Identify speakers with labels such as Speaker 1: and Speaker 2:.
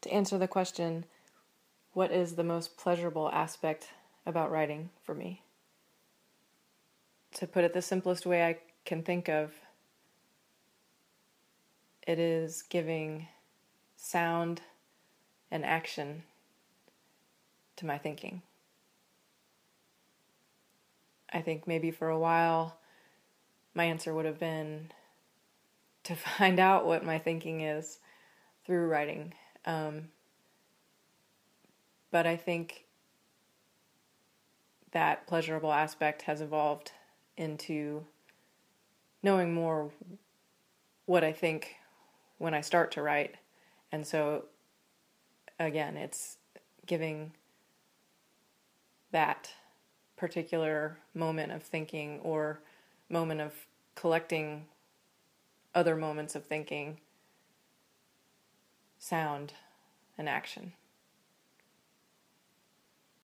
Speaker 1: To answer the question, what is the most pleasurable aspect about writing for me? To put it the simplest way I can think of, it is giving sound and action to my thinking. I think maybe for a while my answer would have been to find out what my thinking is through writing. But I think that pleasurable aspect has evolved into knowing more what I think when I start to write. And so, again, it's giving that particular moment of thinking or moment of collecting other moments of thinking sound and action.